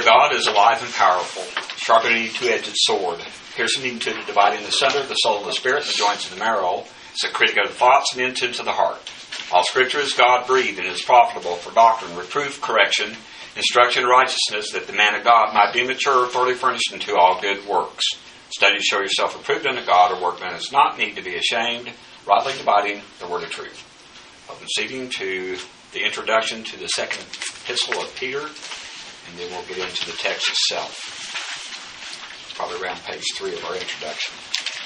of God is alive and powerful, sharper than any two-edged sword, piercing even to the dividing asunder the soul and the spirit and the joints and the marrow. It's a critic of the thoughts and intents of the heart. All Scripture is God-breathed and is profitable for doctrine, reproof, correction, instruction in righteousness, that the man of God might be mature, thoroughly furnished unto all good works. Study to show yourself approved unto God, a workman that does not need to be ashamed, rightly dividing the word of truth. Open seating to the introduction to the second epistle of Peter, and then we'll get into the text itself. It's probably around page 3 of our introduction.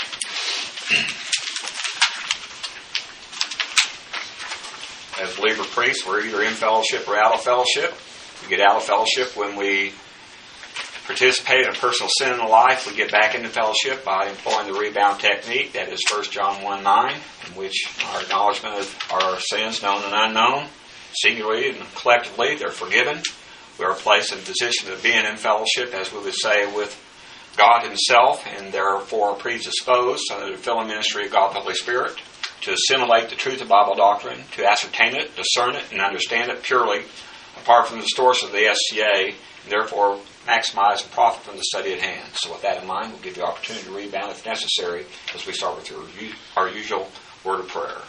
As believer priests, we're either in fellowship or out of fellowship. We get out of fellowship when we participate in a personal sin in life. We get back into fellowship by employing the rebound technique. That is 1 John 1:9, in which our acknowledgement of our sins, known and unknown, singularly and collectively, they're forgiven. We are placed in a position of being in fellowship, as we would say, with God Himself, and therefore predisposed under the filling ministry of God the Holy Spirit to assimilate the truth of Bible doctrine, to ascertain it, discern it, and understand it purely, apart from the distortion of the SCA, and therefore maximize and profit from the study at hand. So with that in mind, we'll give you the opportunity to rebound if necessary as we start with our usual word of prayer.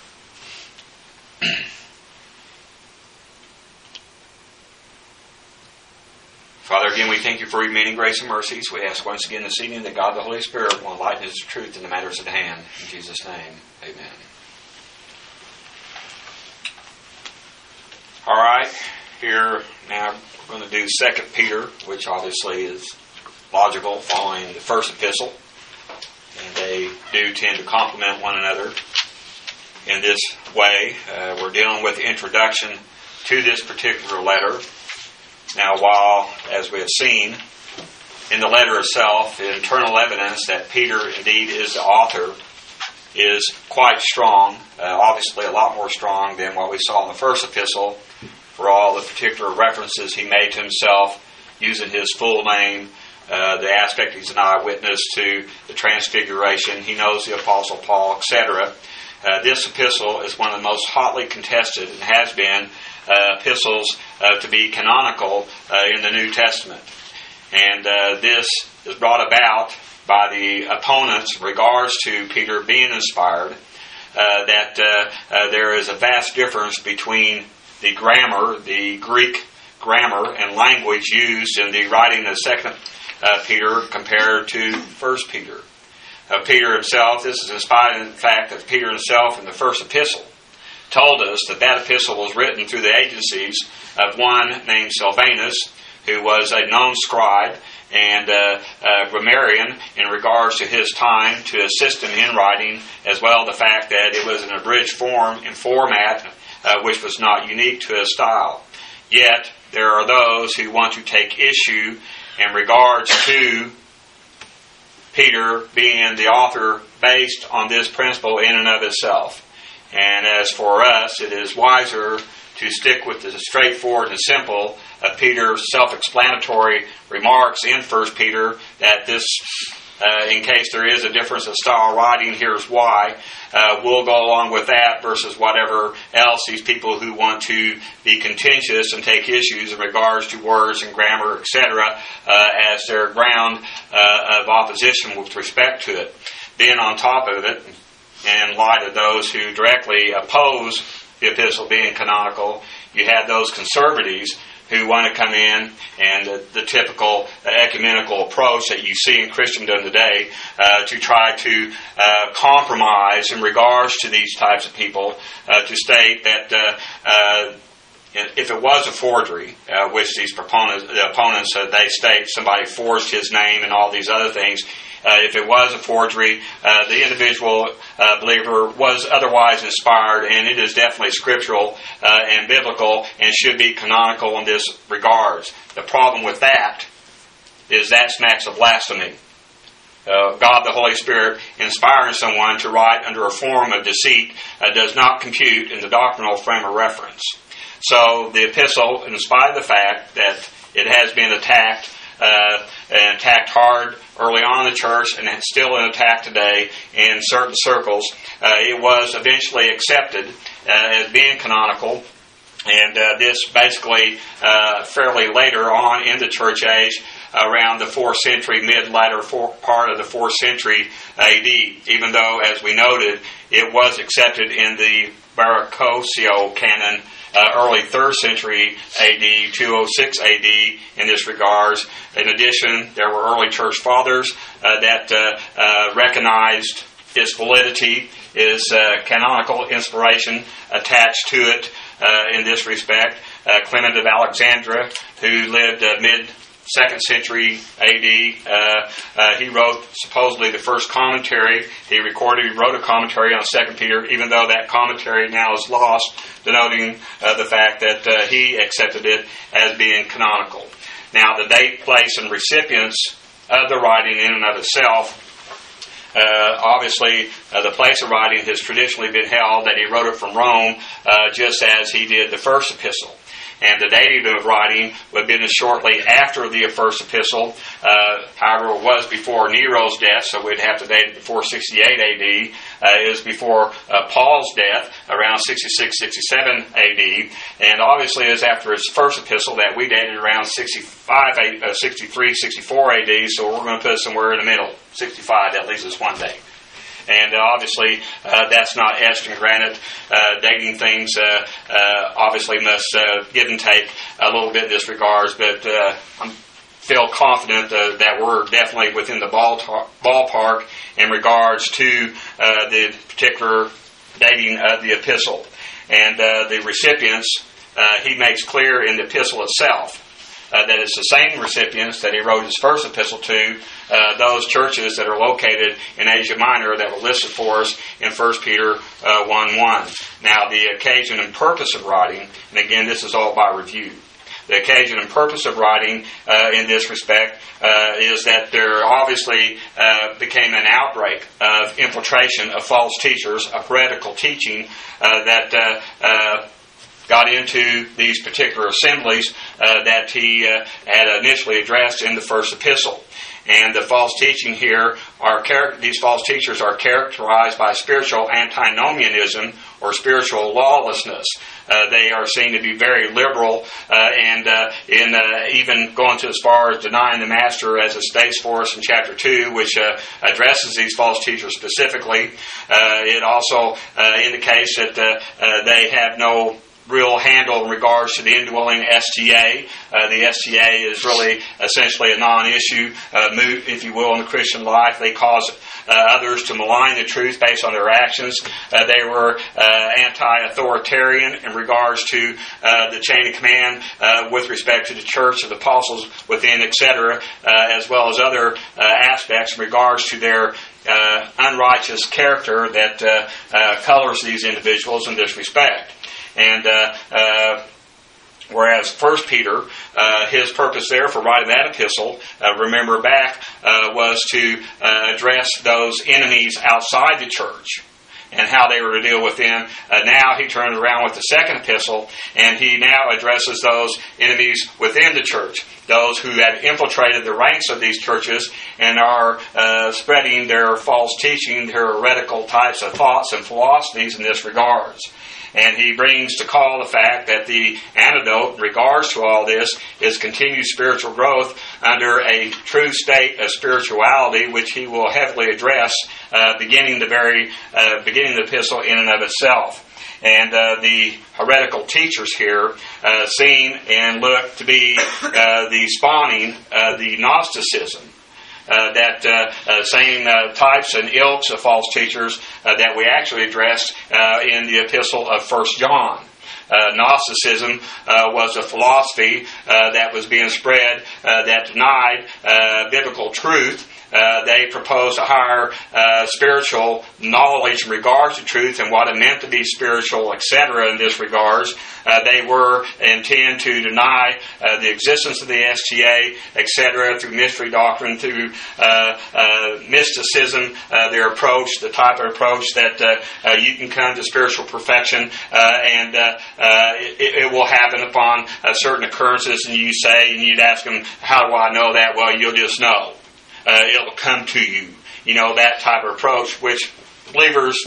Father, again, we thank you for your many grace and mercies. We ask once again this evening that God the Holy Spirit will enlighten His truth in the matters at hand. In Jesus' name, amen. All right, here now we're going to do 2 Peter, which obviously is logical following the first epistle. And they do tend to complement one another in this way. We're dealing with the introduction to this particular letter. Now, while, as we have seen in the letter itself, the internal evidence that Peter indeed is the author is quite strong, obviously a lot more strong than what we saw in the first epistle, for all the particular references he made to himself, using his full name, the aspect he's an eyewitness to the transfiguration, he knows the Apostle Paul, etc. This epistle is one of the most hotly contested, and has been, epistles to be canonical in the New Testament. And this is brought about by the opponents in regards to Peter being inspired, that there is a vast difference between the grammar, the Greek grammar and language used in the writing of 2 Peter compared to 1 Peter. Peter himself, this is in spite of the fact that Peter himself in the first epistle told us that that epistle was written through the agencies of one named Silvanus, who was a known scribe and grammarian in regards to his time, to assist him in writing, as well as the fact that it was an abridged form and format which was not unique to his style. Yet there are those who want to take issue in regards to Peter being the author based on this principle in and of itself. And as for us, it is wiser to stick with the straightforward and simple of Peter's self-explanatory remarks in 1 Peter, that this, in case there is a difference of style writing, here's why. We'll go along with that versus whatever else these people who want to be contentious and take issues in regards to words and grammar, etc., as their ground of opposition with respect to it. Then on top of it, in light of those who directly oppose the epistle being canonical, you have those conservatives who want to come in and the typical ecumenical approach that you see in Christendom today to try to compromise in regards to these types of people, to state that if it was a forgery, which the opponents, they state somebody forged his name and all these other things, if it was a forgery, the individual believer was otherwise inspired, and it is definitely scriptural and biblical and should be canonical in this regards. The problem with that is that smacks of blasphemy. God the Holy Spirit inspiring someone to write under a form of deceit does not compute in the doctrinal frame of reference. So the epistle, in spite of the fact that it has been attacked, and attacked hard early on in the church, and it's still an attack today in certain circles, it was eventually accepted as being canonical And this basically fairly later on in the church age, around the 4th century, mid-latter part of the 4th century AD, even though, as we noted, it was accepted in the Baroccio canon, early 3rd century AD, 206 AD in this regards. In addition, there were early church fathers that recognized its validity, its canonical inspiration attached to it in this respect. Clement of Alexandria, who lived mid-2nd century AD, he wrote supposedly the first commentary. He wrote a commentary on 2 Peter, even though that commentary now is lost, denoting the fact that he accepted it as being canonical. Now, the date, place, and recipients of the writing in and of itself, obviously, the place of writing has traditionally been held that he wrote it from Rome, just as he did the first epistle. And the dating of writing would have been shortly after the first epistle. However, it was before Nero's death, so we'd have to date it before 68 AD. It was before Paul's death, around 66, 67 AD. And obviously, it was after his first epistle that we dated around 63, 64 AD, so we're going to put it somewhere in the middle. 65, that leaves us one day. And obviously, that's not etched in granite. Dating things obviously must give and take a little bit in this regards, but I feel confident that we're definitely within the ballpark in regards to the particular dating of the epistle. And the recipients, he makes clear in the epistle itself that it's the same recipients that he wrote his first epistle to, those churches that are located in Asia Minor that were listed for us in 1 Peter 1:1. Now, the occasion and purpose of writing, and again, this is all by review. The occasion and purpose of writing in this respect is that there obviously became an outbreak of infiltration of false teachers, of heretical teaching that got into these particular assemblies that he had initially addressed in the first epistle. And the false teaching here these false teachers are characterized by spiritual antinomianism or spiritual lawlessness. They are seen to be very liberal and even going to as far as denying the master, as it states for us in chapter 2, which addresses these false teachers specifically. It also indicates that they have no real handle in regards to the indwelling STA. The STA is really essentially a non-issue, moot, if you will, in the Christian life. They cause others to malign the truth based on their actions. They were anti-authoritarian in regards to the chain of command with respect to the church of the apostles within, etc., as well as other aspects in regards to their unrighteous character that colors these individuals in this respect. And whereas 1 Peter, his purpose there for writing that epistle, remember back, was to address those enemies outside the church and how they were to deal with them. Now he turns around with the second epistle, and he now addresses those enemies within the church, those who had infiltrated the ranks of these churches and are spreading their false teaching, their heretical types of thoughts and philosophies in this regards. And he brings to call the fact that the antidote in regards to all this is continued spiritual growth under a true state of spirituality, which he will heavily address beginning the epistle in and of itself. And the heretical teachers here seen and look to be the spawning the Gnosticism. Same types and ilks of false teachers that we actually addressed in the epistle of 1 John. Gnosticism was a philosophy that was being spread that denied biblical truth. They proposed a higher spiritual knowledge in regards to truth and what it meant to be spiritual, etc. in this regards. They were intend to deny the existence of the STA, etc., through mystery doctrine, through mysticism, their approach, the type of approach that you can come to spiritual perfection, and it will happen upon certain occurrences, and you say, and you'd ask them, how do I know that? Well, you'll just know. It'll come to you. You know, that type of approach, which believers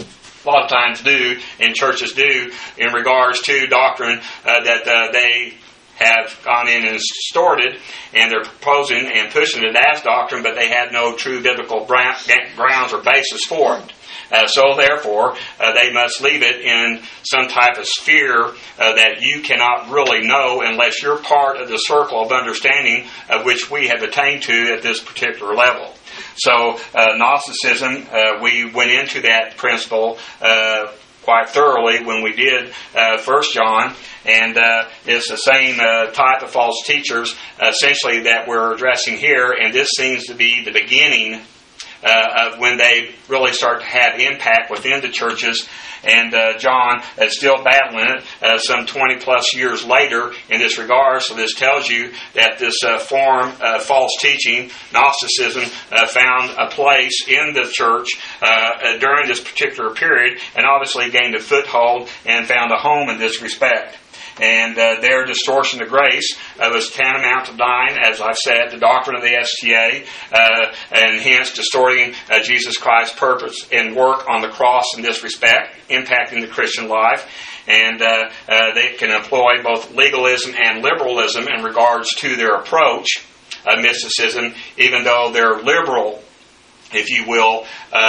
a lot of times do, and churches do, in regards to doctrine that they have gone in and distorted, and they're proposing and pushing it as doctrine, but they have no true biblical grounds or basis for it. So therefore, they must leave it in some type of sphere that you cannot really know unless you're part of the circle of understanding of which we have attained to at this particular level. So Gnosticism, we went into that principle quite thoroughly when we did 1 John, and it's the same type of false teachers essentially that we're addressing here, and this seems to be the beginning of when they really start to have impact within the churches. And John is still battling it some 20 plus years later in this regard. So this tells you that this form of false teaching, Gnosticism, found a place in the church during this particular period, and obviously gained a foothold and found a home in this respect. And their distortion of grace was tantamount to denying, as I've said, the doctrine of the STA, and hence distorting Jesus Christ's purpose and work on the cross in this respect, impacting the Christian life. And they can employ both legalism and liberalism in regards to their approach of mysticism, even though they're liberal, if you will,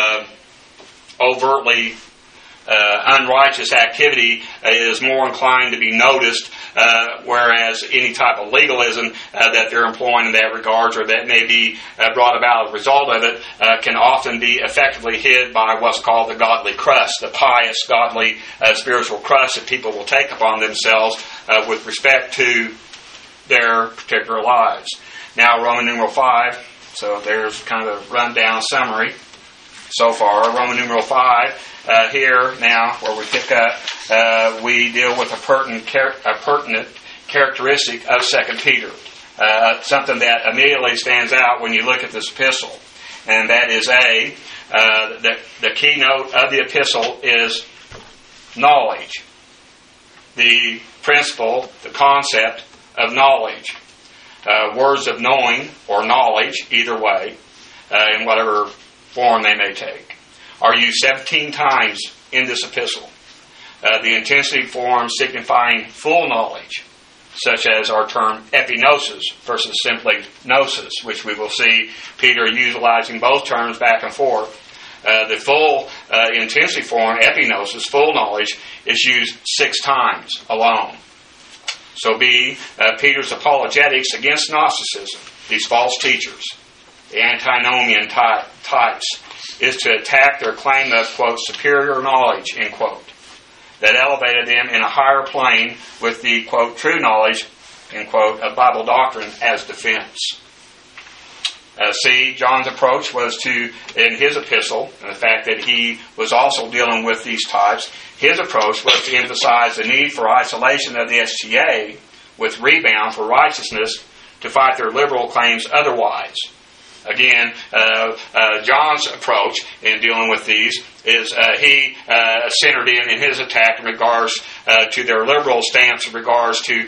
overtly unrighteous activity is more inclined to be noticed, whereas any type of legalism that they're employing in that regard, or that may be brought about as a result of it, can often be effectively hid by what's called the godly crust, the pious, godly, spiritual crust that people will take upon themselves with respect to their particular lives. Now, Roman numeral 5, so there's kind of a rundown summary so far. Roman numeral 5. Here now, where we pick up, we deal with a pertinent characteristic of 2 Peter. Something that immediately stands out when you look at this epistle. And that is the keynote of the epistle is knowledge. The principle, the concept of knowledge. Words of knowing or knowledge, either way, in whatever form they may take, are used 17 times in this epistle. The intensive form signifying full knowledge, such as our term epignosis versus simply gnosis, which we will see Peter utilizing both terms back and forth. The full intensive form, epignosis, full knowledge, is used 6 times alone. So Peter's apologetics against Gnosticism, these false teachers, the antinomian types, is to attack their claim of, quote, superior knowledge, end quote, that elevated them in a higher plane with the, quote, true knowledge, end quote, of Bible doctrine as defense. John's approach was in his epistle, and the fact that he was also dealing with these types, his approach was to emphasize the need for isolation of the STA with rebound for righteousness to fight their liberal claims otherwise. Again, John's approach in dealing with these is he centered in his attack in regards to their liberal stance in regards to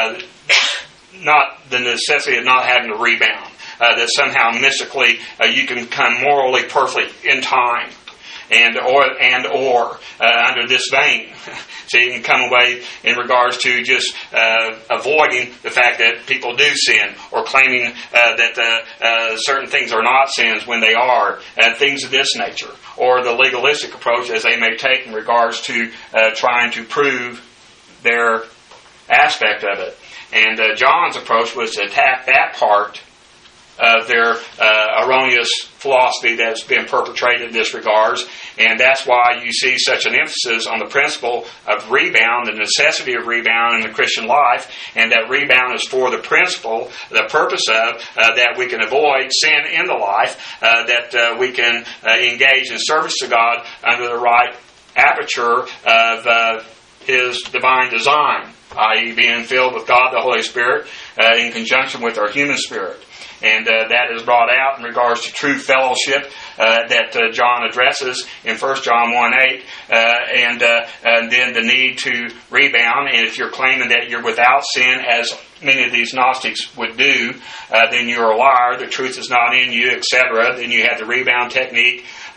not the necessity of not having to rebound. That somehow mystically you can become morally perfect in time, and or under this vein. So you can come away in regards to just avoiding the fact that people do sin, or claiming that certain things are not sins when they are, things of this nature, or the legalistic approach as they may take in regards to trying to prove their aspect of it. And John's approach was to attack that part of their erroneous philosophy that's been perpetrated in this regards, and that's why you see such an emphasis on the principle of rebound, the necessity of rebound in the Christian life, and that rebound is for the principle, the purpose of that we can avoid sin in the life, that we can engage in service to God under the right aperture of His divine design, i.e. being filled with God the Holy Spirit in conjunction with our human spirit. And that is brought out in regards to true fellowship that John addresses in 1 John 1:8, and then the need to rebound. And if you're claiming that you're without sin, as many of these Gnostics would do, then you're a liar, the truth is not in you, etc. Then you have the rebound technique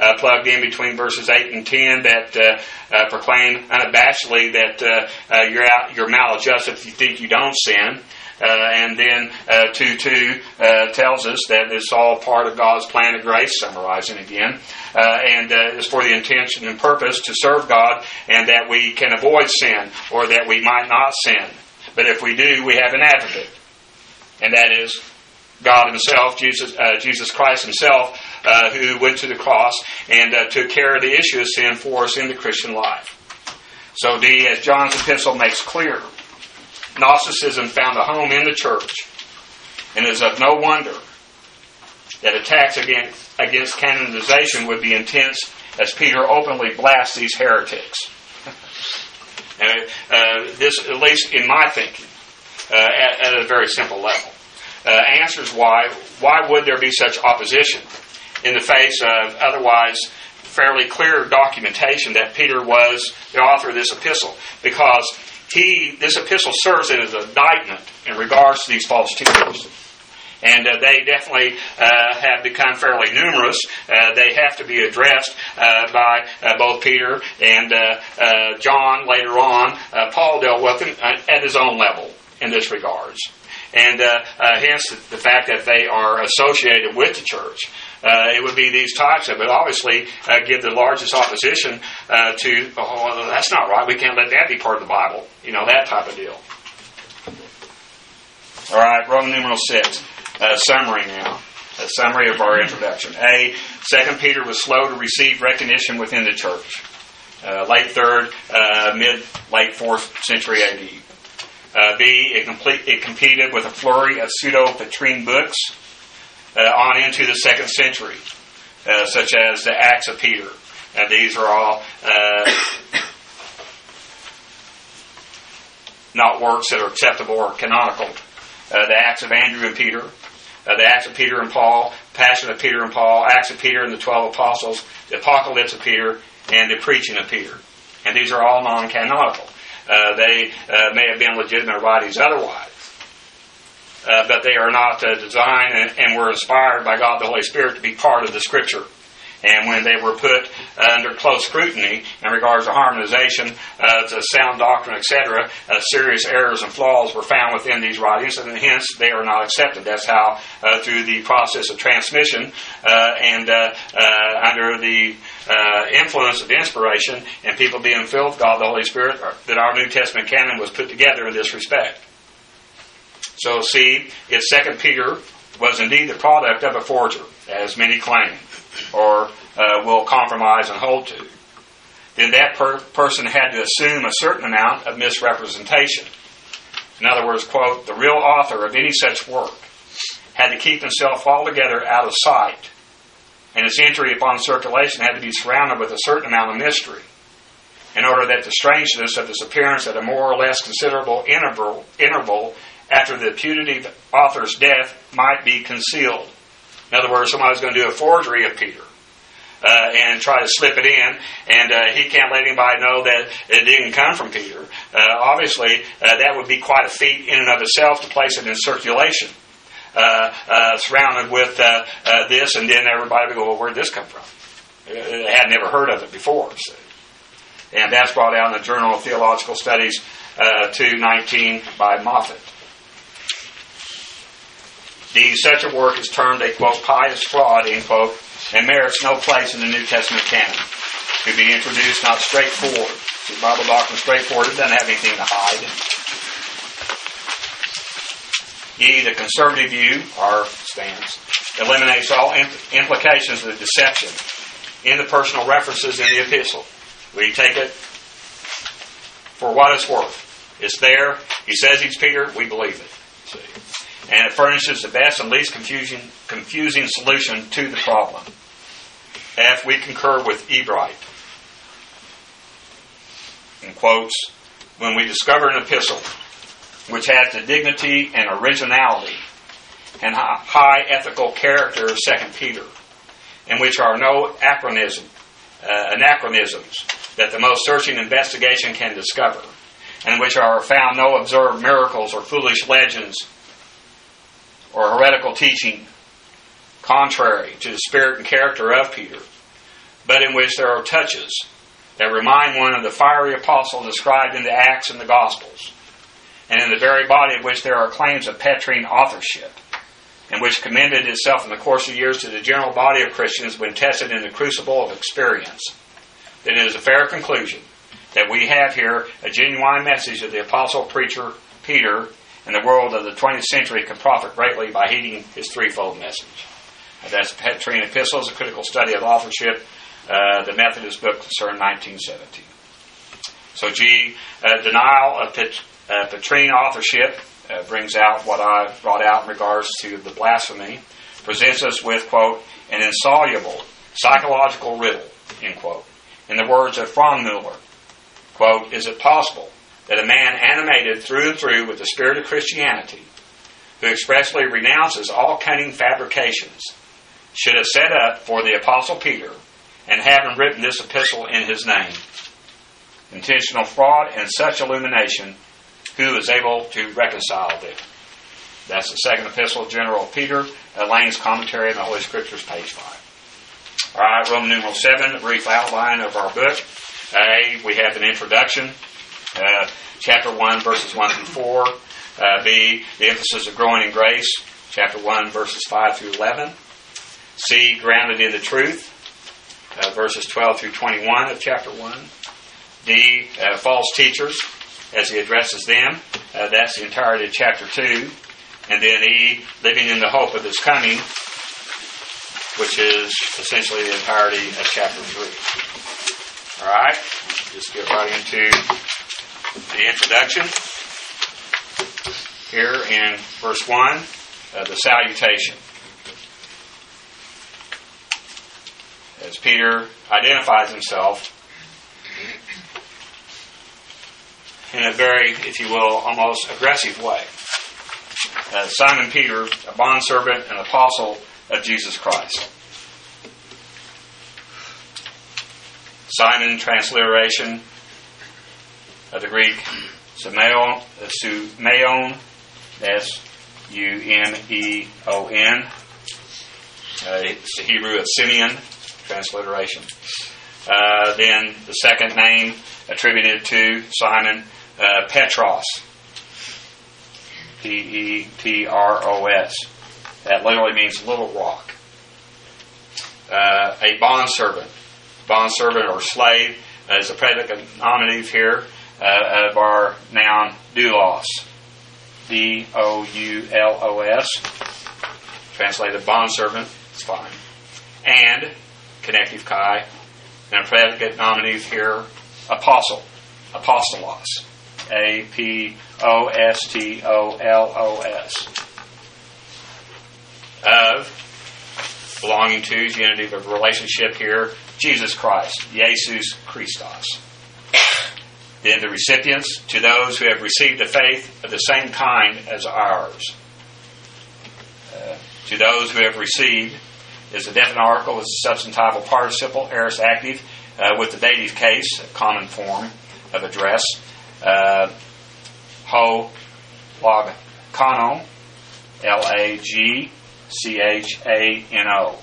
plugged in between verses 8 and 10 that proclaim unabashedly that you're maladjusted if you think you don't sin. And then 2:2 tells us that it's all part of God's plan of grace, summarizing again, and is for the intention and purpose to serve God, and that we can avoid sin, or that we might not sin. But if we do, we have an advocate, and that is God Himself, Jesus Christ Himself, who went to the cross and took care of the issue of sin for us in the Christian life. So D, as John's epistle makes clear, Gnosticism found a home in the church, and it is of no wonder that attacks against canonization would be intense, as Peter openly blasts these heretics. This, at least in my thinking, at a very simple level, answers why would there be such opposition in the face of otherwise fairly clear documentation that Peter was the author of this epistle, because this epistle serves as an indictment in regards to these false teachers. And they definitely have become fairly numerous. They have to be addressed by both Peter and John later on. Paul dealt with them at his own level in this regards. And hence the fact that they are associated with the church. It would be these types of, but obviously give the largest opposition to, oh, that's not right, we can't let that be part of the Bible. You know, that type of deal. All right, Roman numeral 6. Summary now. A summary of our introduction. A, 2 Peter was slow to receive recognition within the church. Late 3rd, late 4th century AD. B, it competed with a flurry of pseudo-Petrine books on into the 2nd century, such as the Acts of Peter. And these are all not works that are acceptable or canonical. The Acts of Andrew and Peter, the Acts of Peter and Paul, Passion of Peter and Paul, Acts of Peter and the 12 Apostles, the Apocalypse of Peter, and the Preaching of Peter. And these are all non-canonical. They may have been legitimate writings otherwise, but they are not designed and were inspired by God the Holy Spirit to be part of the Scripture. And when they were put under close scrutiny in regards to harmonization, to sound doctrine, etc., serious errors and flaws were found within these writings, and hence they are not accepted. That's how, through the process of transmission and under the influence of inspiration and people being filled with God the Holy Spirit, that our New Testament canon was put together in this respect. So, see, if 2 Peter was indeed the product of a forger, as many claim, or will compromise and hold to, then that person had to assume a certain amount of misrepresentation. In other words, quote, the real author of any such work had to keep himself altogether out of sight, and its entry upon circulation had to be surrounded with a certain amount of mystery, in order that the strangeness of its appearance at a more or less considerable interval after the putative author's death might be concealed. In other words, somebody's going to do a forgery of Peter and try to slip it in, and he can't let anybody know that it didn't come from Peter. Obviously, that would be quite a feat in and of itself to place it in circulation, surrounded with this, and then everybody would go, well, where did this come from? They had never heard of it before. So. And that's brought out in the Journal of Theological Studies 219 by Moffat. Such a work is termed a, quote, pious fraud, end quote, and merits no place in the New Testament canon. To be introduced not straightforward. See, Bible doctrine is straightforward. It doesn't have anything to hide. E, the conservative view, our stance, eliminates all implications of deception in the personal references in the epistle. We take it for what it's worth. It's there. He says he's Peter. We believe it. See? And it furnishes the best and least confusing solution to the problem. F, we concur with Ebright. In quotes, when we discover an epistle which has the dignity and originality and high ethical character of 2 Peter, in which are no anachronisms that the most searching investigation can discover, and in which are found no observed miracles or foolish legends or heretical teaching contrary to the spirit and character of Peter, but in which there are touches that remind one of the fiery apostle described in the Acts and the Gospels, and in the very body of which there are claims of Petrine authorship, and which commended itself in the course of years to the general body of Christians when tested in the crucible of experience, then it is a fair conclusion that we have here a genuine message of the apostle preacher Peter, and the world of the 20th century can profit greatly by heeding his threefold message. That's Petrine Epistles, a critical study of authorship, the Methodist book concerned 1917. So denial of Petrine authorship brings out what I brought out in regards to the blasphemy, presents us with, quote, an insoluble psychological riddle, end quote. In the words of Frommuller, quote, is it possible that a man animated through and through with the spirit of Christianity, who expressly renounces all cunning fabrications, should have set up for the Apostle Peter and having written this epistle in his name? Intentional fraud and such illumination, who is able to reconcile them? That's the second epistle of General Peter, Lane's commentary on the Holy Scriptures, page 5. All right, Roman numeral 7, a brief outline of our book. A, we have an introduction, chapter 1, verses 1 through 4. B, the emphasis of growing in grace, chapter 1, verses 5 through 11. C, grounded in the truth, verses 12 through 21 of chapter 1. D, false teachers, as he addresses them. That's the entirety of chapter 2. And then E, living in the hope of his coming, which is essentially the entirety of chapter 3. All right, just get right into the introduction. Here in verse 1, the salutation. As Peter identifies himself in a very, if you will, almost aggressive way. Simon Peter, a bondservant and apostle of Jesus Christ. Simon, transliteration of the Greek Sumeon, S-U-M-E-O-N. It's the Hebrew of Simeon, transliteration. Then the second name attributed to Simon, Petros, P-E-T-R-O-S. That literally means little rock. A bondservant or slave is a predicate nominative here of our noun doulos, D-O-U-L-O-S. Translated bondservant, it's fine. And, connective chi, and a predicate nominative here, apostle, apostolos, A-P-O-S-T-O-L-O-S. Of, belonging to, genitive of relationship here, Jesus Christ, Jesus Christos. Then the recipients, to those who have received a faith of the same kind as ours. To those who have received is a definite article, is a substantival participle, aorist active, with the dative case, a common form of address. Ho logkano, L-A-G-C-H-A-N-O.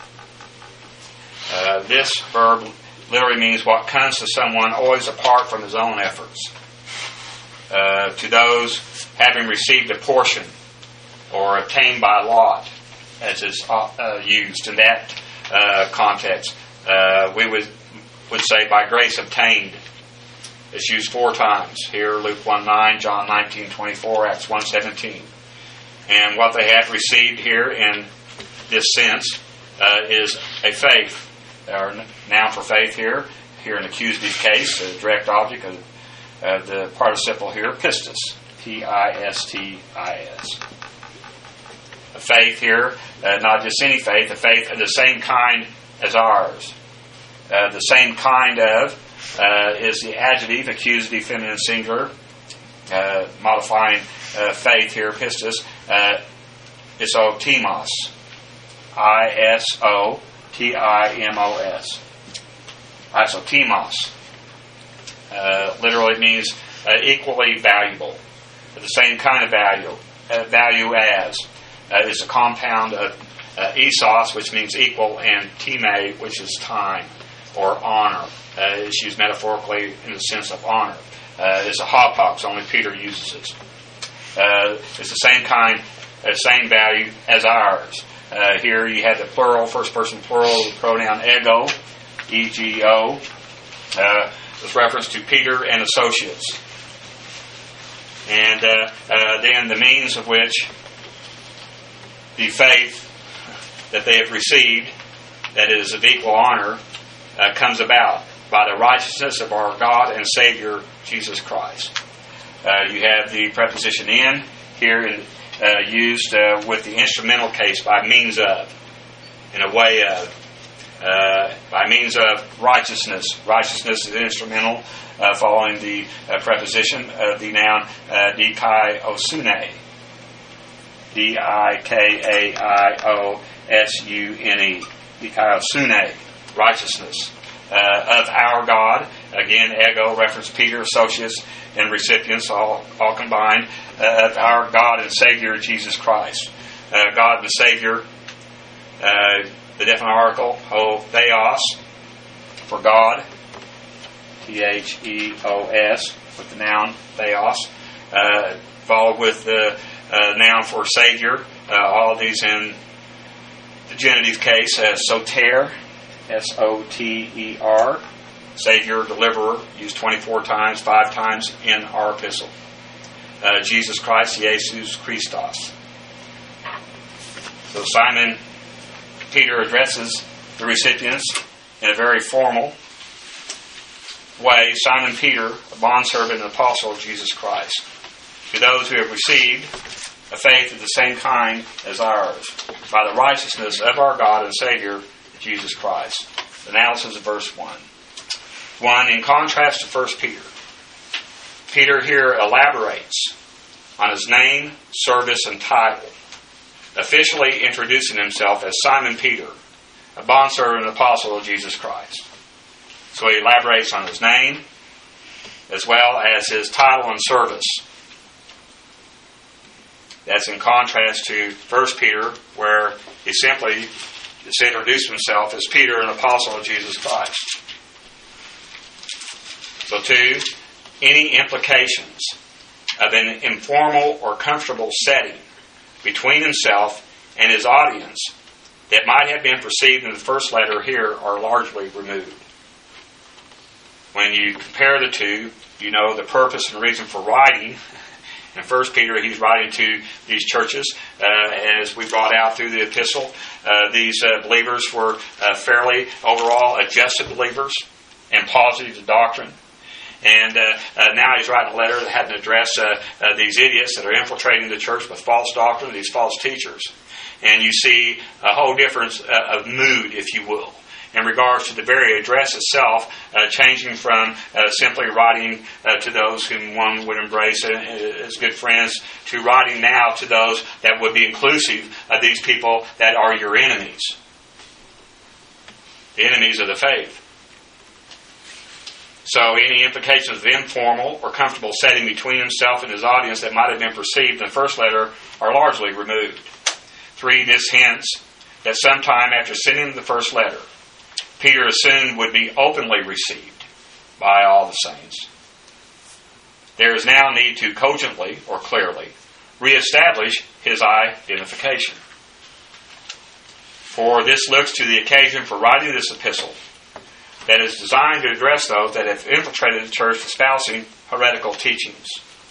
This verb literally means what comes to someone always apart from his own efforts. To those having received a portion or obtained by lot, as is used in that context, we would say by grace obtained. It's used 4 times. Here, Luke 1:9, John 19:24, Acts 1:17. And what they have received here in this sense is a faith, or noun for faith here in accusative case, a direct object of the participle here, pistis, P-I-S-T-I-S. A faith here, not just any faith, a faith of the same kind as ours. The same kind of is the adjective, accusative, feminine singular, modifying faith here, pistis, isotimos, I-S-O-T-I-M-O-S. Isotimos. Literally means equally valuable, the same kind of value as. Is a compound of esos, which means equal, and time, which is time. or honor. It's used metaphorically in the sense of honor. It's a hapax, only Peter uses it. It's the same kind, same value as ours. Here you have the plural, first person plural, the pronoun ego, ego, with reference to Peter and associates. And then the means of which the faith that they have received, that is of equal honor, comes about by the righteousness of our God and Savior, Jesus Christ. You have the preposition in here used with the instrumental case by means of, in a way of, by means of righteousness. Righteousness is instrumental following the preposition of the noun dikaiosune. Dikaiosune. Dikaiosune. Righteousness. Of our God. Again, ego, reference Peter, associates, and recipients, all combined. Of our God and Savior, Jesus Christ. God and Savior, the definite article, theos, for God, Theos, with the noun, theos, followed with the noun for Savior, all of these in the genitive case, soter, S-O-T-E-R, Savior, deliverer, used 24 times, 5 times in our epistle. Jesus Christ, Jesus Christos. So Simon Peter addresses the recipients in a very formal way. Simon Peter, a bondservant and apostle of Jesus Christ, to those who have received a faith of the same kind as ours, by the righteousness of our God and Savior, Jesus Christ. Analysis of verse 1. 1. In contrast to 1 Peter, Peter here elaborates on his name, service, and title, officially introducing himself as Simon Peter, a bondservant and apostle of Jesus Christ. So he elaborates on his name, as well as his title and service. That's in contrast to 1 Peter, where he simply just introduced himself as Peter, an apostle of Jesus Christ. So 2, any implications of an informal or comfortable setting between himself and his audience that might have been perceived in the first letter here are largely removed. When you compare the two, you know the purpose and reason for writing. In 1 Peter, he's writing to these churches. As we brought out through the epistle, these believers were fairly, overall, adjusted believers and positive to doctrine. And now he's writing a letter that had to address these idiots that are infiltrating the church with false doctrine, these false teachers. And you see a whole difference of mood, if you will, in regards to the very address itself, changing from simply writing to those whom one would embrace as good friends, to writing now to those that would be inclusive of these people that are your enemies. The enemies of the faith. So any implications of informal or comfortable setting between himself and his audience that might have been perceived in the first letter are largely removed. 3, this hints that sometime after sending the first letter, Peter assumed would be openly received by all the saints. There is now need to cogently or clearly reestablish his identification. For this looks to the occasion for writing this epistle that is designed to address those that have infiltrated the church espousing heretical teachings.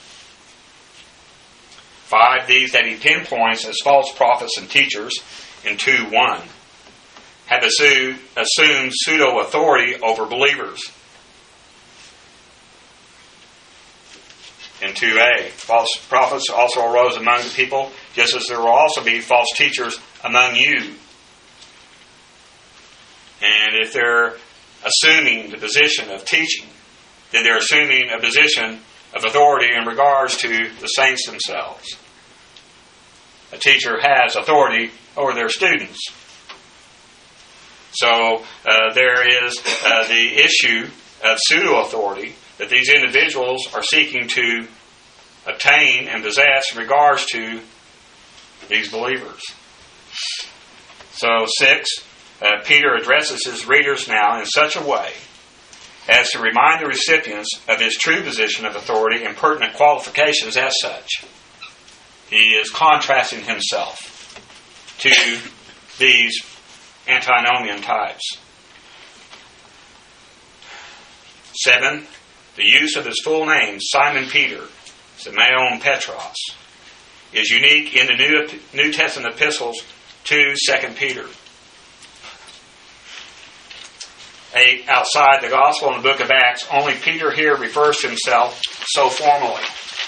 5, these that he pinpoints as false prophets and teachers in 2:1 have assumed pseudo-authority over believers. In 2a, false prophets also arose among the people, just as there will also be false teachers among you. And if they're assuming the position of teaching, then they're assuming a position of authority in regards to the saints themselves. A teacher has authority over their students. So there is the issue of pseudo-authority that these individuals are seeking to obtain and possess in regards to these believers. So 6, Peter addresses his readers now in such a way as to remind the recipients of his true position of authority and pertinent qualifications as such. He is contrasting himself to these antinomian types. 7. The use of his full name, Simon Peter, Simeon Petros, is unique in the New Testament epistles to 2 Peter. Outside the Gospel and the book of Acts, only Peter here refers to himself so formally.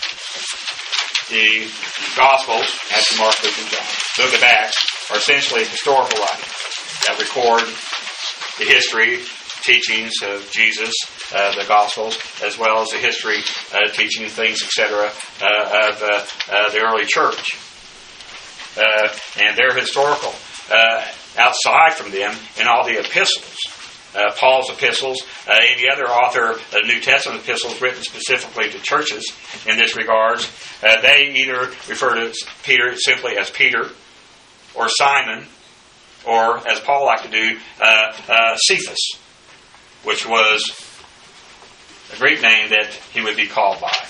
The Gospels, Matthew, Mark, Luke, and John, the book of Acts, are essentially historical writings that record the history, teachings of Jesus, the Gospels, as well as the history, teaching, things, etc., of the early church. And they're historical. Outside from them, in all the epistles, Paul's epistles, any other author of New Testament epistles written specifically to churches in this regards, they either refer to Peter simply as Peter, or Simon, or, as Paul liked to do, Cephas, which was a Greek name that he would be called by.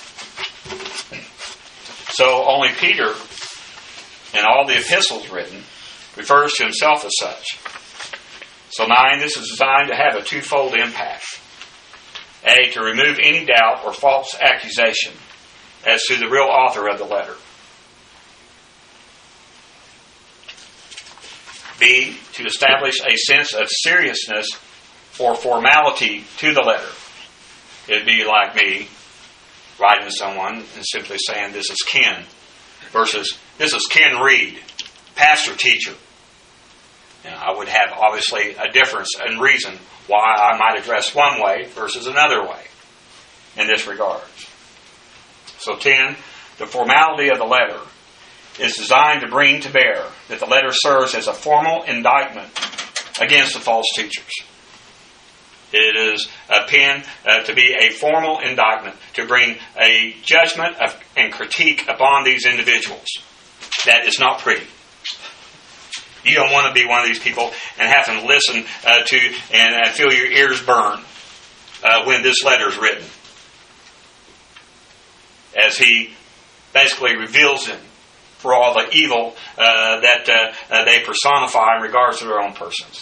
So only Peter, in all the epistles written, refers to himself as such. So 9, this is designed to have a twofold impact. A, to remove any doubt or false accusation as to the real author of the letter. B, to establish a sense of seriousness or formality to the letter. It'd be like me writing to someone and simply saying, "This is Ken," versus, "This is Ken Reed, pastor teacher." I would have obviously a difference in reason why I might address one way versus another way in this regard. So 10, the formality of the letter is designed to bring to bear that the letter serves as a formal indictment against the false teachers. It is penned to be a formal indictment, to bring a judgment and critique upon these individuals. That is not pretty. You don't want to be one of these people and have to listen to and feel your ears burn when this letter is written, as he basically reveals them for all the evil that they personify in regards to their own persons.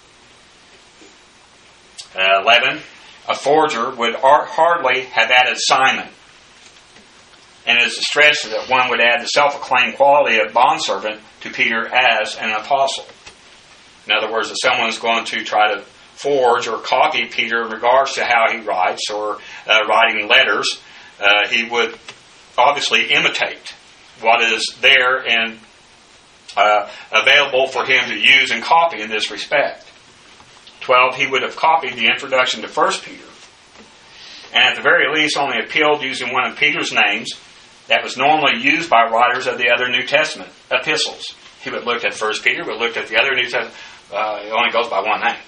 11, a forger would hardly have added Simon. And it is a stretch that one would add the self-acclaimed quality of bondservant to Peter as an apostle. In other words, if someone's going to try to forge or copy Peter in regards to how he writes or writing letters, he would obviously imitate what is there and available for him to use and copy in this respect. 12, he would have copied the introduction to 1 Peter, and at the very least only appealed using one of Peter's names that was normally used by writers of the other New Testament epistles. He would have looked at 1 Peter, would have looked at the other New Testament. It only goes by one name.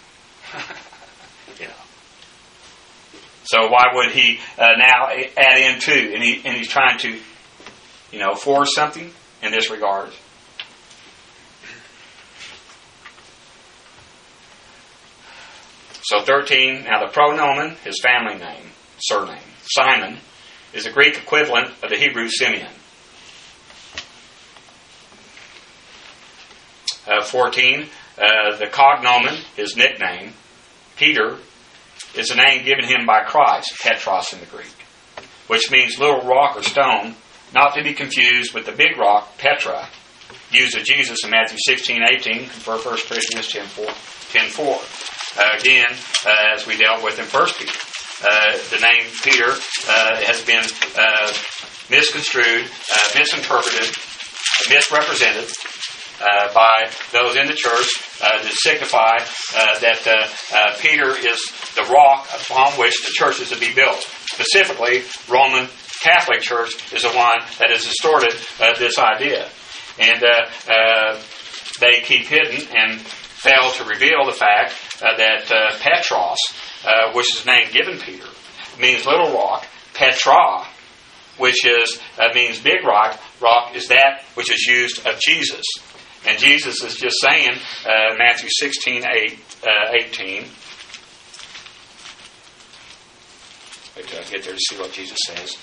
So why would he now add in two? And he's trying to, force something in this regard. So 13, now the pronomen, his family name, surname, Simon, is a Greek equivalent of the Hebrew Simeon. 14, the cognomen, his nickname, Peter, is a name given him by Christ, Petros in the Greek, which means little rock or stone, not to be confused with the big rock, Petra, used of Jesus in Matthew 16:18, for 1 Corinthians 10:4. Again, as we dealt with in 1 Peter, the name Peter has been misconstrued, misinterpreted, misrepresented by those in the church to signify that Peter is the rock upon which the church is to be built. Specifically, Roman Catholic Church is the one that has distorted this idea. And they keep hidden and fail to reveal the fact that Petros, which is the name given Peter, means little rock. Petra, which means big rock. Rock is that which is used of Jesus. And Jesus is just saying, Matthew 16:18. Wait till I get there to see what Jesus says.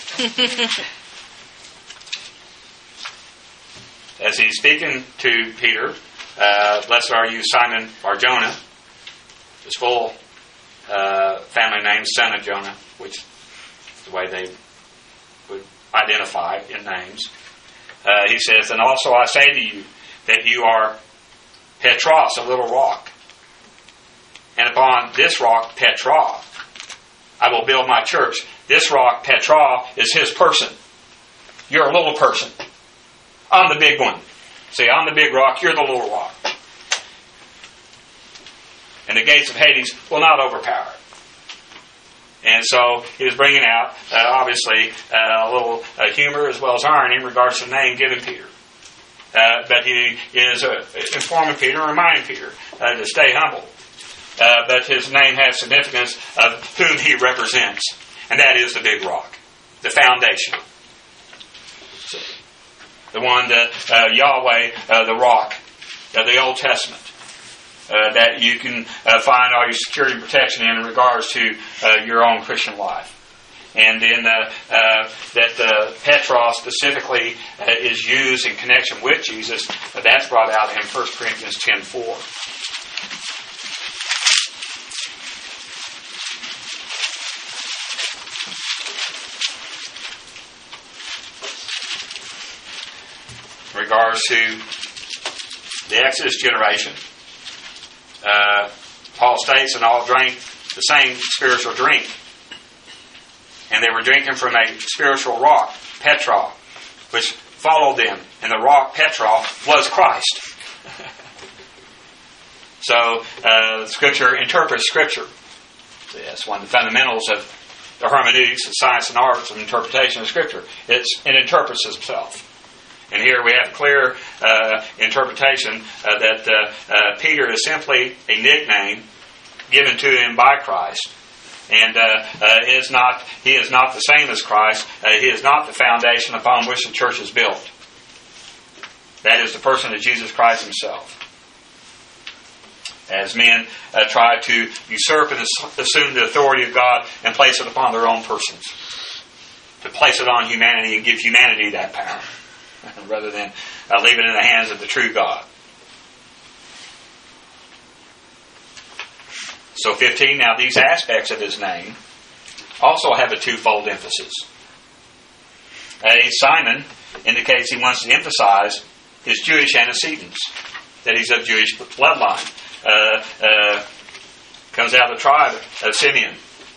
As he's speaking to Peter, blessed are you, Simon Bar-Jonah. His full family name, son of Jonah, which is the way they would identify in names. He says, and also I say to you that you are Petros, a little rock. And upon this rock, Petra, I will build my church. This rock, Petra, is his person. You're a little person. I'm the big one. See, I'm the big rock, you're the little rock. And the gates of Hades will not overpower it. And so he was bringing out, obviously, a little humor as well as irony in regards to the name given Peter. But he is informing Peter and reminding Peter to stay humble. But his name has significance of whom he represents. And that is the big rock, the foundation. So, the one that Yahweh, the rock, the Old Testament, that you can find all your security and protection in regards to your own Christian life. And then that Petros specifically is used in connection with Jesus. That's brought out in 1 Corinthians 10:4. In regards to the Exodus generation, Paul states, and all drank the same spiritual drink. And they were drinking from a spiritual rock, Petra, which followed them. And the rock, Petra, was Christ. So, Scripture interprets Scripture. So that's one of the fundamentals of the hermeneutics, the science and arts of interpretation of Scripture. It interprets itself. And here we have clear interpretation that Peter is simply a nickname given to him by Christ. And he is not the same as Christ. He is not the foundation upon which the church is built. That is the person of Jesus Christ himself. As men try to usurp and assume the authority of God and place it upon their own persons. To place it on humanity and give humanity that power. Rather than leave it in the hands of the true God. So 15, now these aspects of his name also have a twofold emphasis. Simon indicates he wants to emphasize his Jewish antecedents, that he's of Jewish bloodline. Comes out of the tribe of Simeon.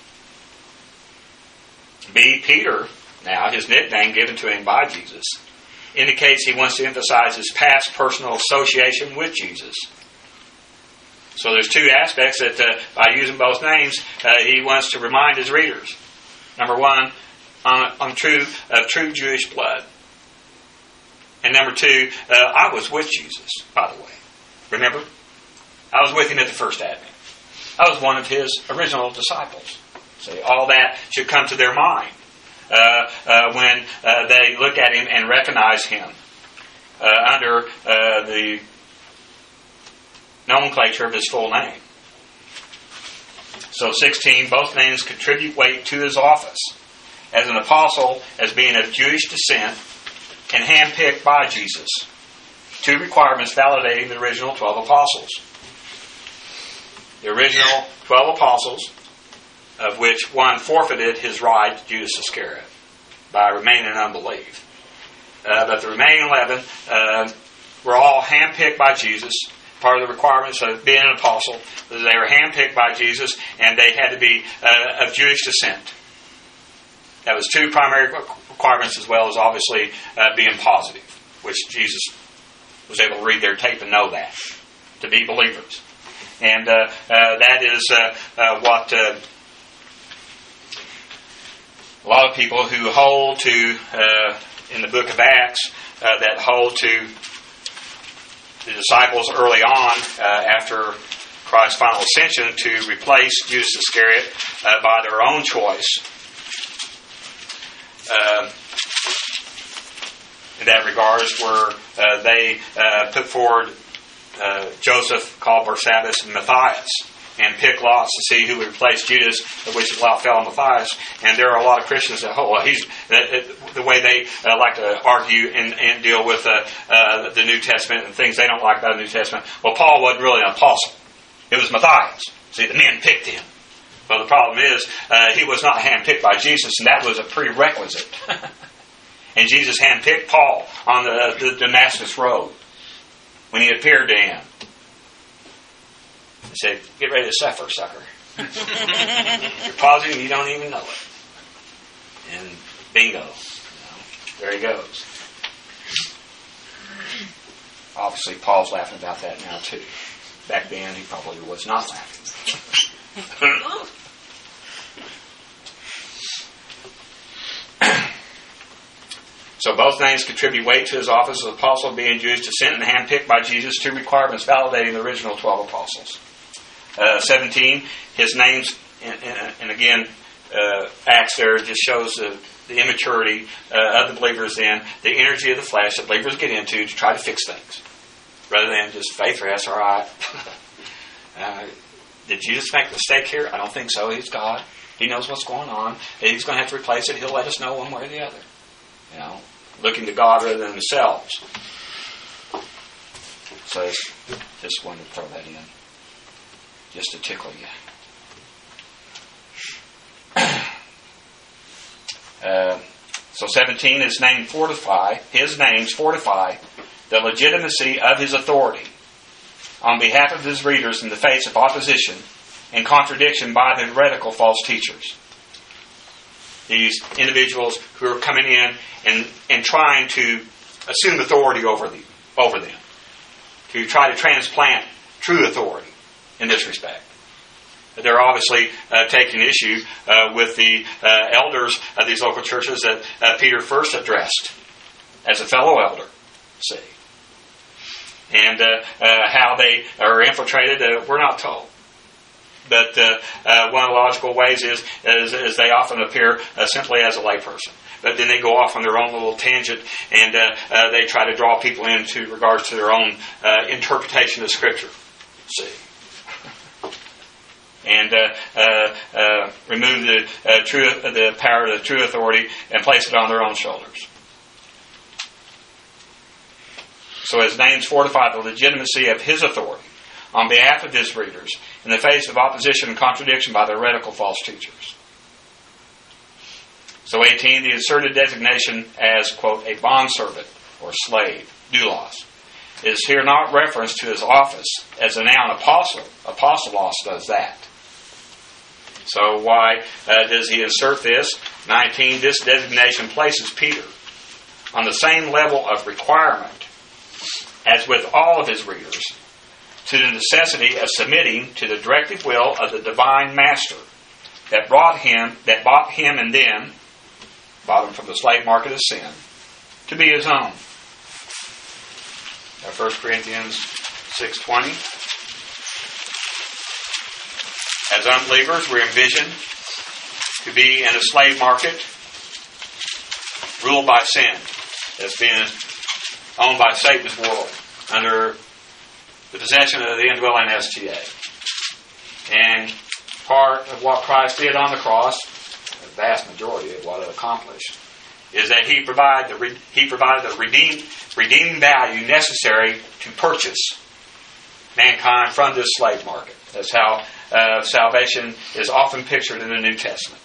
B, Peter, now his nickname given to him by Jesus, indicates he wants to emphasize his past personal association with Jesus. So there's two aspects that by using both names, he wants to remind his readers. Number one, I'm true Jewish blood. And number two, I was with Jesus, by the way. Remember? I was with him at the first advent. I was one of his original disciples. See, all that should come to their mind. When they look at him and recognize him under the nomenclature of his full name. So 16, both names contribute weight to his office as an apostle, as being of Jewish descent and handpicked by Jesus. Two requirements validating the original 12 apostles. The original 12 apostles, of which one forfeited his right to Judas Iscariot by remaining in unbelief. But the remaining 11 were all handpicked by Jesus. Part of the requirements of being an apostle, they were handpicked by Jesus, and they had to be of Jewish descent. That was two primary requirements, as well as obviously being positive, which Jesus was able to read their tape and know that, to be believers. And that is what a lot of people who hold to, in the book of Acts, that hold to the disciples early on, after Christ's final ascension, to replace Judas Iscariot by their own choice. in that regards were they put forward Joseph called Barsabbas and Matthias, and pick lots to see who would replace Judas, which lot fell on Matthias. And there are a lot of Christians that, the way they like to argue and deal with the New Testament and things they don't like about the New Testament. Well, Paul wasn't really an apostle. It was Matthias. See, the men picked him. Well, the problem is, he was not handpicked by Jesus, and that was a prerequisite. And Jesus handpicked Paul on the Damascus road when he appeared to him. He said, "Get ready to suffer, sucker." You're positive you don't even know it. And bingo. There he goes. Obviously, Paul's laughing about that now, too. Back then, he probably was not laughing. So both names contribute weight to his office as apostle, being Jews descent and handpicked by Jesus, two requirements validating the original 12 apostles. 17, his names, and again, Acts there just shows the immaturity of the believers in, the energy of the flesh that believers get into to try to fix things, rather than just faith rest, all right. Did Jesus make a mistake here? I don't think so. He's God. He knows what's going on. He's going to have to replace it. He'll let us know one way or the other. Looking to God rather than themselves. So just wanted to throw that in, just to tickle you. So 17, his names fortify the legitimacy of his authority on behalf of his readers in the face of opposition and contradiction by the heretical false teachers. These individuals who are coming in and trying to assume authority over them, to try to transplant true authority in this respect. They're obviously taking issue with the elders of these local churches that Peter first addressed as a fellow elder. See, and how they are infiltrated, we're not told. But one of the logical ways is they often appear simply as a layperson. But then they go off on their own little tangent and they try to draw people into regards to their own interpretation of Scripture. See. And remove the power of the true authority and place it on their own shoulders. So his names fortify the legitimacy of his authority on behalf of his readers in the face of opposition and contradiction by the heretical false teachers. So 18, the inserted designation as, quote, a bondservant or slave, doulos, is here not reference to his office as a noun apostle. Apostolos does that. So why does he insert this? 19, this designation places Peter on the same level of requirement as with all of his readers to the necessity of submitting to the directive will of the divine master that bought him and them, bought him from the slave market of sin, to be his own. 1 Corinthians 6:20. As unbelievers, we're envisioned to be in a slave market ruled by sin, that's being owned by Satan's world under the possession of the indwelling STA. And part of what Christ did on the cross, the vast majority of what it accomplished, is that He provided the redeeming value necessary to purchase mankind from this slave market. That's how salvation is often pictured in the New Testament.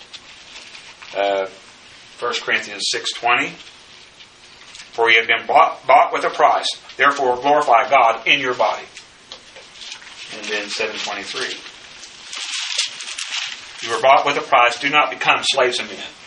1 Corinthians 6:20. For you have been bought with a price, therefore glorify God in your body. And then 7:23. You were bought with a price, do not become slaves of men.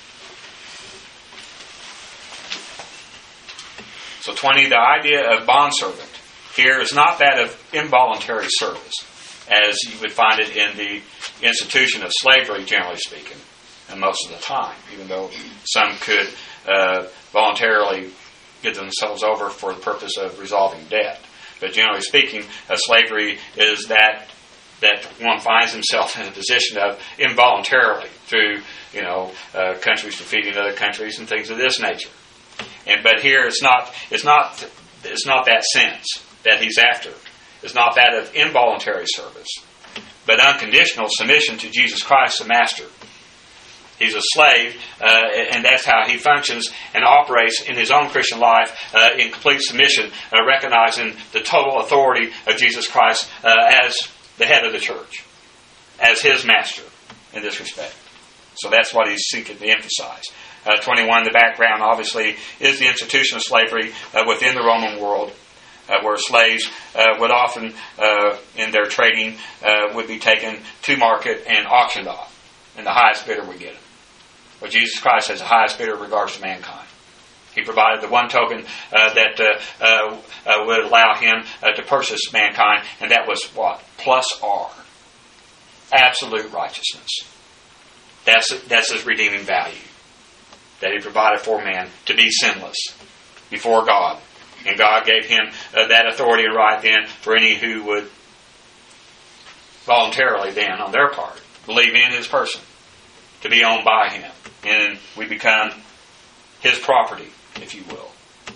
So 20, the idea of bondservant here is not that of involuntary service, as you would find it in the institution of slavery, generally speaking, and most of the time, even though some could voluntarily give themselves over for the purpose of resolving debt. But generally speaking, slavery is that one finds himself in a position of involuntarily through, countries defeating other countries and things of this nature. But here it's not that sense that he's after. It's not that of involuntary service, but unconditional submission to Jesus Christ, the Master. He's a slave, and that's how he functions and operates in his own Christian life in complete submission, recognizing the total authority of Jesus Christ as the head of the church, as his master in this respect. So that's what he's seeking to emphasize. 21, the background obviously is the institution of slavery within the Roman world, where slaves would often, in their trading, would be taken to market and auctioned off, and the highest bidder would get them. Well, Jesus Christ has the highest bidder in regards to mankind. He provided the one token that would allow him to purchase mankind, and that was what? Plus R. Absolute righteousness. That's his redeeming value that he provided for man to be sinless before God. And God gave him that authority and right then for any who would voluntarily then, on their part, believe in his person, to be owned by him. And we become his property, if you will.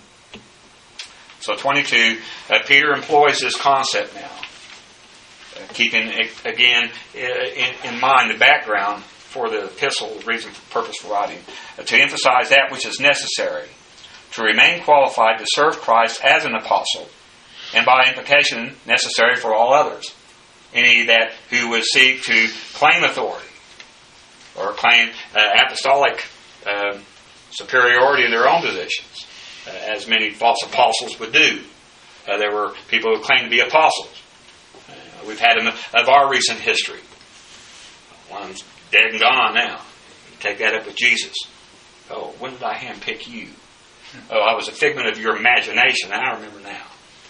So 22, Peter employs this concept now, keeping, again, in mind the background for the epistle, the reason, purpose for writing, to emphasize that which is necessary to remain qualified to serve Christ as an apostle, and by implication necessary for all others. Any that who would seek to claim authority or claim apostolic superiority in their own positions, as many false apostles would do. There were people who claimed to be apostles. We've had them of our recent history. One's dead and gone now. You take that up with Jesus. Oh, when did I handpick you? Oh, I was a figment of your imagination. I remember now.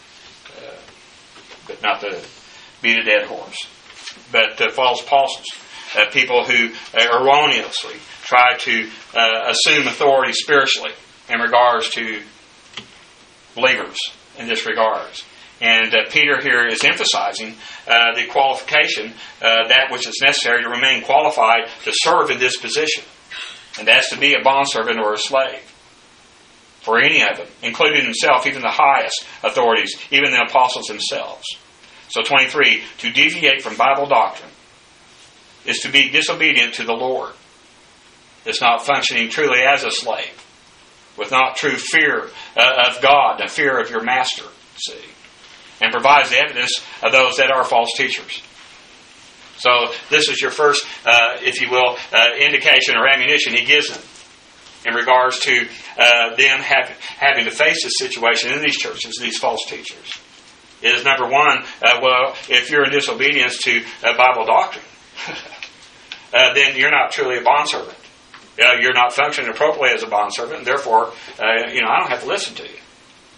But not to beat a dead horse. But false apostles. People who erroneously try to assume authority spiritually in regards to believers in this regards. And Peter here is emphasizing the qualification, that which is necessary to remain qualified to serve in this position. And that's to be a bondservant or a slave. For any of them, including himself, even the highest authorities, even the apostles themselves. So 23, to deviate from Bible doctrine is to be disobedient to the Lord. It's not functioning truly as a slave, with not true fear of God, the fear of your master, see, and provides the evidence of those that are false teachers. So this is your first, if you will, indication or ammunition he gives them in regards to them having to face this situation in these churches, these false teachers. Is number one, well, if you're in disobedience to Bible doctrine, then you're not truly a bondservant. You're not functioning appropriately as a bondservant, and therefore, I don't have to listen to you.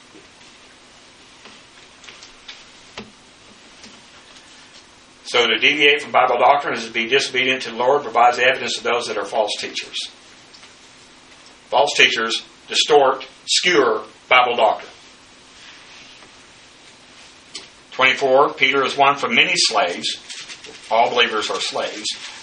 So to deviate from Bible doctrine is to be disobedient to the Lord, provides the evidence of those that are false teachers. False teachers distort, skewer Bible doctrine. 24, Peter is one from many slaves. All believers are slaves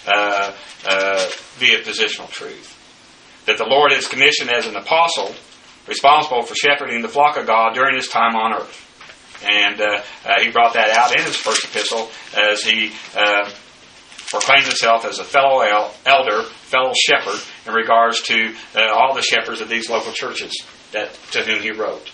via positional truth. That the Lord is commissioned as an apostle, responsible for shepherding the flock of God during his time on earth. And he brought that out in his first epistle as he proclaimed himself as a fellow elder, fellow shepherd in regards to all the shepherds of these local churches to whom he wrote.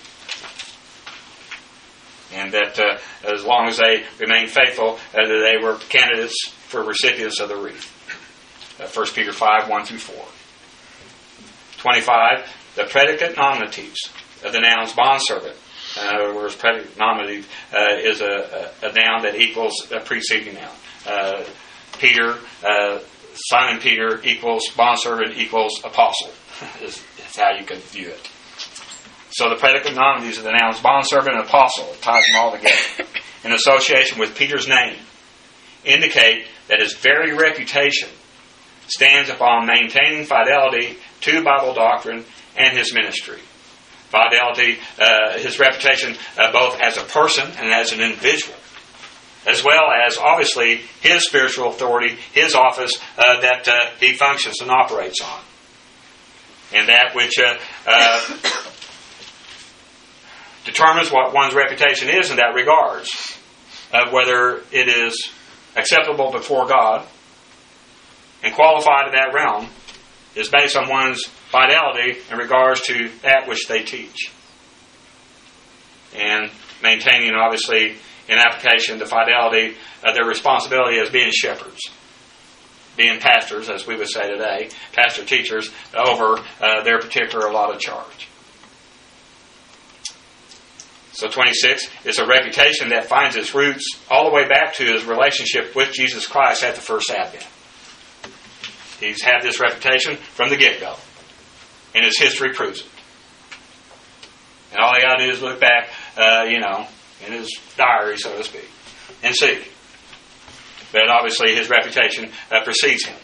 And that as long as they remained faithful, that they were candidates for recipients of the wreath. 1 Peter 5, 1 through 4. 25, the predicate nominatives of the nouns bondservant. Whereas predicate nominative is a noun that equals a preceding noun. Peter, Simon Peter equals bondservant equals apostle. is how you can view it. So the predicate nominatives of the nouns bondservant and apostle, it ties them all together, in association with Peter's name, indicate that his very reputation stands upon maintaining fidelity to Bible doctrine and his ministry. Fidelity, his reputation both as a person and as an individual, as well as obviously his spiritual authority, his office that he functions and operates on. And that which determines what one's reputation is in that regards, of whether it is acceptable before God and qualified in that realm, is based on one's fidelity in regards to that which they teach. And maintaining, obviously, in application the fidelity of their responsibility as being shepherds, being pastors, as we would say today, pastor teachers over their particular allotted charge. So 26 is a reputation that finds its roots all the way back to his relationship with Jesus Christ at the first advent. He's had this reputation from the get-go, and his history proves it. And all he got to do is look back, in his diary, so to speak, and see. But obviously his reputation precedes him.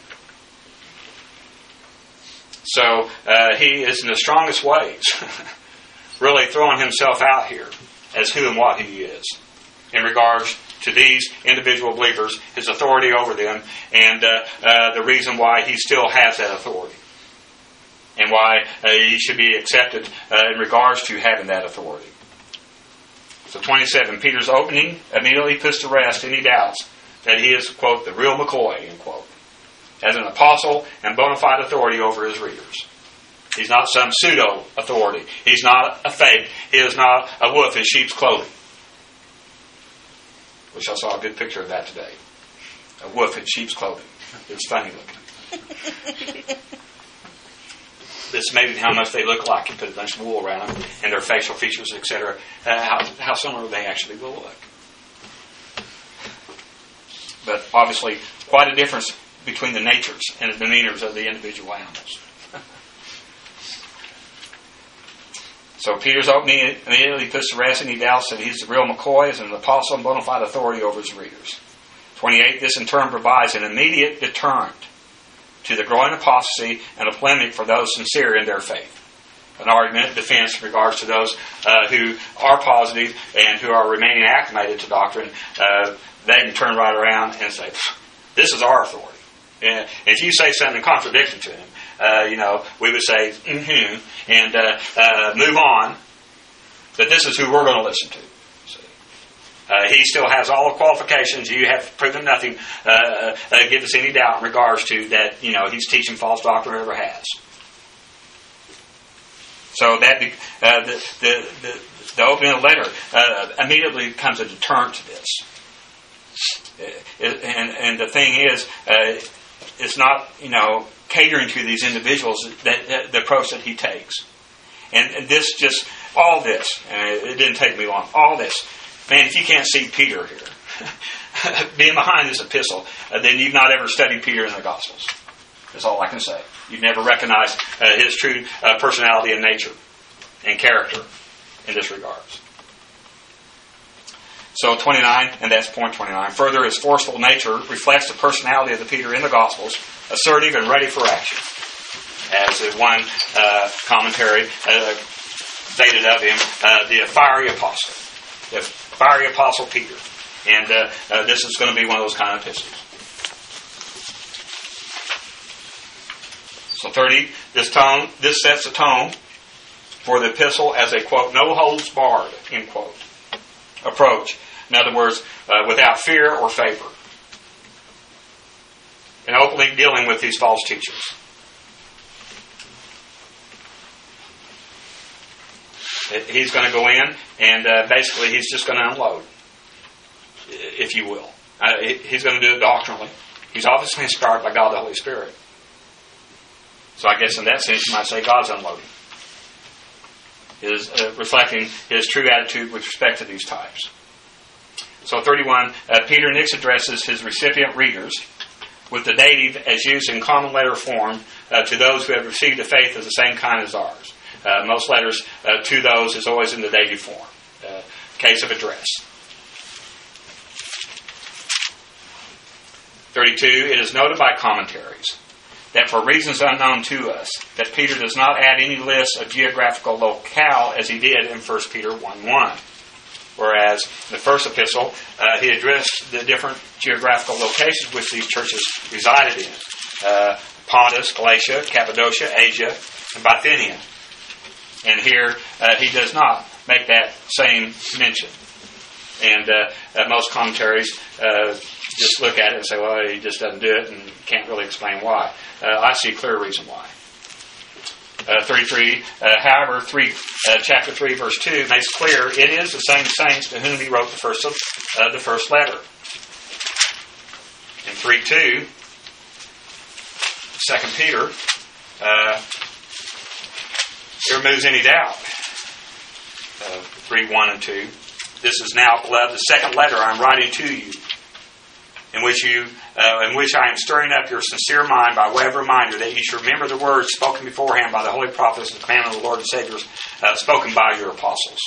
So he is in the strongest ways really throwing himself out here as who and what he is in regards to these individual believers, his authority over them, and the reason why he still has that authority, and why he should be accepted in regards to having that authority. So 27, Peter's opening immediately puts to rest any doubts that he is, quote, the real McCoy, end quote, as an apostle and bona fide authority over his readers. He's not some pseudo-authority. He's not a fake. He is not a wolf in sheep's clothing. Which I saw a good picture of that today. A wolf in sheep's clothing. It's funny looking. This may be how much they look like. You put a bunch of wool around them and their facial features, etc. How similar they actually will look. But obviously, quite a difference between the natures and the demeanors of the individual animals. So Peter's opening immediately puts to rest any doubts that he's the real McCoy as an apostle and bona fide authority over his readers. 28, this in turn provides an immediate deterrent to the growing apostasy and a polemic for those sincere in their faith. An argument, defense in regards to those who are positive and who are remaining acclimated to doctrine. They can turn right around and say, this is our authority. And if you say something contradicting to him, we would say, and move on. But this is who we're going to listen to. He still has all the qualifications. You have proven nothing. Give us any doubt in regards to that. He's teaching false doctrine or ever has. So that the opening of the letter immediately becomes a deterrent to this. And the thing is, it's not catering to these individuals that the approach that he takes. And this just all this. It didn't take me long. All this. Man, if you can't see Peter here, being behind this epistle, then you've not ever studied Peter in the Gospels. That's all I can say. You've never recognized his true personality and nature and character in this regards. So 29, and that's point 29. Further, his forceful nature reflects the personality of the Peter in the Gospels, assertive and ready for action. As one commentary stated of him, the fiery apostle. The fiery apostle Peter. And this is going to be one of those kind of epistles. So 30, this sets the tone for the epistle as a, quote, no holds barred, end quote, approach. In other words, without fear or favor. And openly dealing with these false teachers. He's going to go in and basically he's just going to unload, if you will. He's going to do it doctrinally. He's obviously inspired by God the Holy Spirit. So I guess in that sense you might say God's unloading. Is reflecting his true attitude with respect to these types. So 31, Peter next addresses his recipient readers with the dative as used in common letter form to those who have received a faith of the same kind as ours. Most letters to those is always in the dative form. Case of address. 32, it is noted by commentaries that for reasons unknown to us, that Peter does not add any list of geographical locale as he did in 1 Peter 1:1. Whereas in the first epistle, he addressed the different geographical locations which these churches resided in. Pontus, Galatia, Cappadocia, Asia, and Bithynia. And here he does not make that same mention. And most commentaries just look at it and say, well, he just doesn't do it and can't really explain why. I see a clear reason why. 33, however, chapter 3, verse 2 makes clear it is the same saints to whom he wrote the first letter. In 3:2, 2 Peter, it removes any doubt. 3:1 and 2. This is now, beloved, the second letter I am writing to you, in which I am stirring up your sincere mind by way of reminder that you should remember the words spoken beforehand by the holy prophets and the command of the Lord and Savior, spoken by your apostles.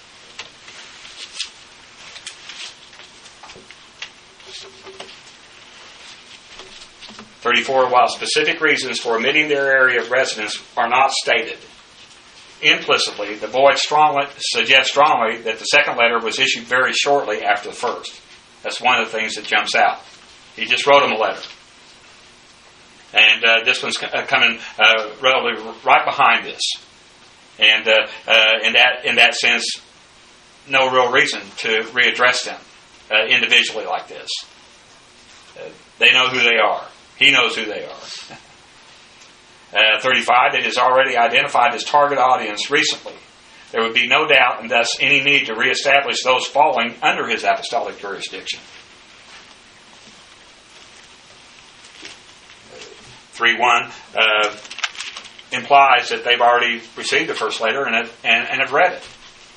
While specific reasons for omitting their area of residence are not stated, implicitly, the void suggests strongly that the second letter was issued very shortly after the first. That's one of the things that jumps out. He just wrote them a letter. And this one's coming relatively right behind this. And in that sense, no real reason to readdress them individually like this. They know who they are. He knows who they are. 35, it is already identified his target audience recently. There would be no doubt and thus any need to reestablish those falling under his apostolic jurisdiction. 3:1 implies that they've already received the first letter and have read it.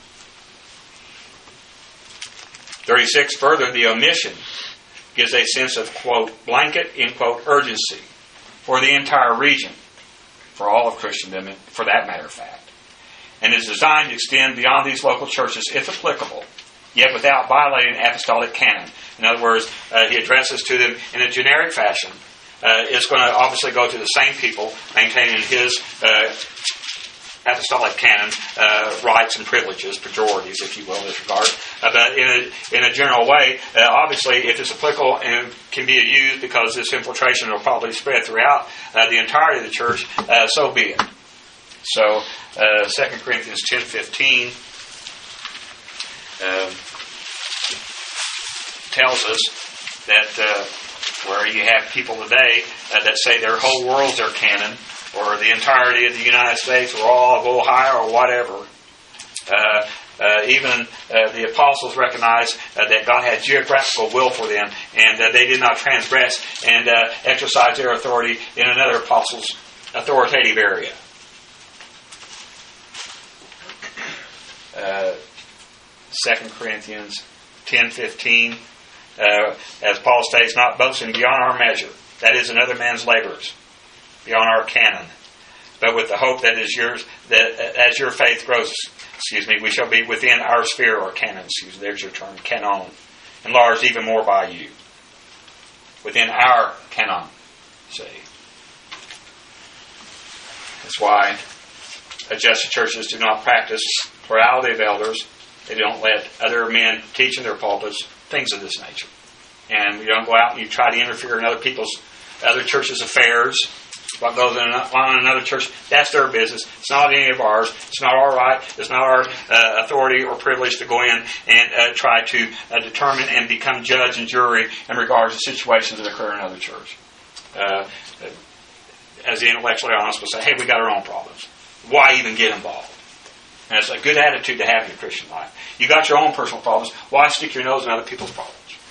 36, further, the omission gives a sense of, quote, blanket, end quote, urgency for the entire region, for all of Christendom, for that matter of fact, and is designed to extend beyond these local churches, if applicable, yet without violating apostolic canon. In other words, he addresses to them in a generic fashion. It's going to obviously go to the same people, maintaining his apostolic canon rights and privileges, pejoratives, if you will, in this regard. But in a general way, obviously, if it's applicable and can be used because this infiltration will probably spread throughout the entirety of the church, so be it. So, 2 Corinthians 10:15 tells us that where you have people today that say their whole world's their canon, or the entirety of the United States, or all of Ohio, or whatever. Even the apostles recognized that God had geographical will for them, and they did not transgress and exercise their authority in another apostle's authoritative area. 2 Corinthians 10:15, as Paul states, not boasting beyond our measure, that is another man's labors, beyond our canon, but with the hope that is yours, that as your faith grows, we shall be within our sphere or canon. There's your term, canon, enlarged even more by you, within our canon. See, that's why adjusted churches do not practice plurality of elders. They don't let other men teach in their pulpits things of this nature, and you don't go out and you try to interfere in other churches' affairs. What goes on in another church, that's their business. It's not any of ours. It's not our right. It's not our authority or privilege to go in and try to determine and become judge and jury in regards to situations that occur in another church. As the intellectually honest will say, hey, we got our own problems. Why even get involved? And it's a good attitude to have in your Christian life. You got your own personal problems. Why stick your nose in other people's problems?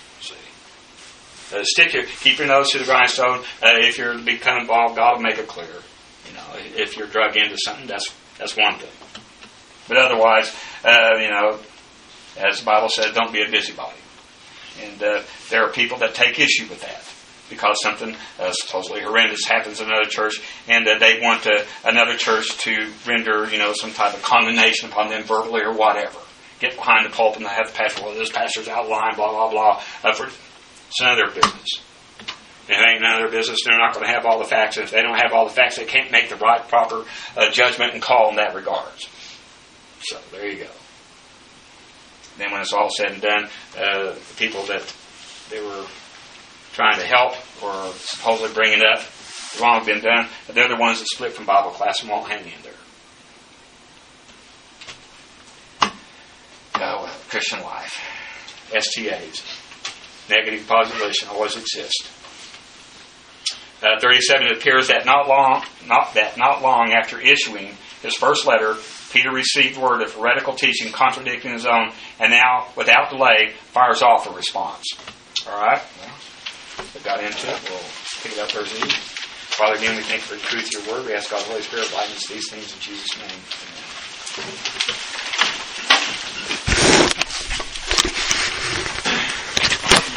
Keep your nose to the grindstone. If you're to become involved, God will make it clear. If you're drug into something, that's one thing. But otherwise, as the Bible says, don't be a busybody. And there are people that take issue with that because something supposedly horrendous happens in another church, and they want another church to render, some type of condemnation upon them verbally or whatever. Get behind the pulpit and have the pastor. Well, this pastor's outlined, blah blah blah. It's none of their business. If it ain't none of their business, they're not going to have all the facts. And if they don't have all the facts, they can't make the right, proper judgment and call in that regards. So, there you go. Then when it's all said and done, the people that they were trying to help or supposedly bringing up, the wrong had been done, they're the ones that split from Bible class and won't hang in there. Christian life. STAs. Negative positive relation always exist. 37, it appears that not long after issuing his first letter, Peter received word of heretical teaching contradicting his own, and now, without delay, fires off a response. All right? Well, we got into it. We'll pick it up Thursday evening. Father, again, we thank you for the truth of your word. We ask God, the Holy Spirit, lighten us these things in Jesus' name. Amen.